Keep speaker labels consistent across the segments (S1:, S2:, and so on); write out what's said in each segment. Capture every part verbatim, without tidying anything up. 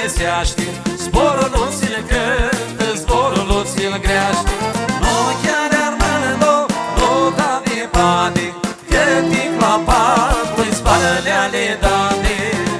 S1: găsește, zborul nu ți-l cântă, zborul nu ți-l greaște. Nu chiar armând-o, nu da de bani, că timp la patru-i spalele ale dane.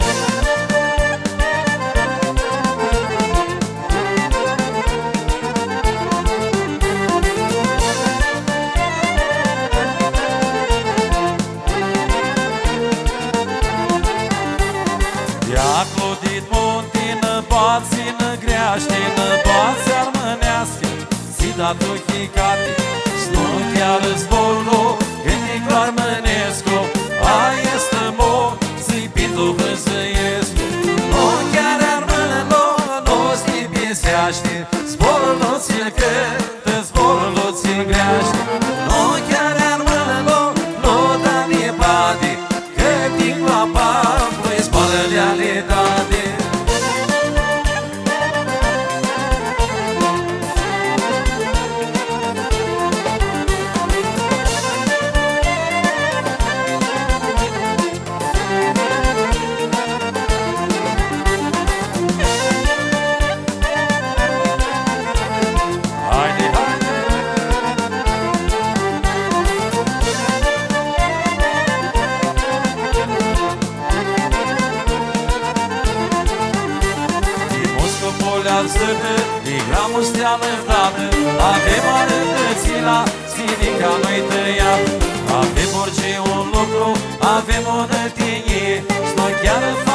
S1: I-a clodit muntină, bațină greaște-nă, bați armânească, zi dat ochii cate, nu chiar zborul, gândic armânescu, aia este mo, zi pindu vânzăiescu. Nu chiar armână, nu ți piseaște, zborul nu ți-l cântă, zborul nu ți-l greaște. Nu chiar armână, nu da de bani, că timp la patru-i spalele ale dane. De gramul stea lăvdată, avem arătățila, sfinica noi tăiat. Avem orice un lucru, avem o nătenie, s-o chiar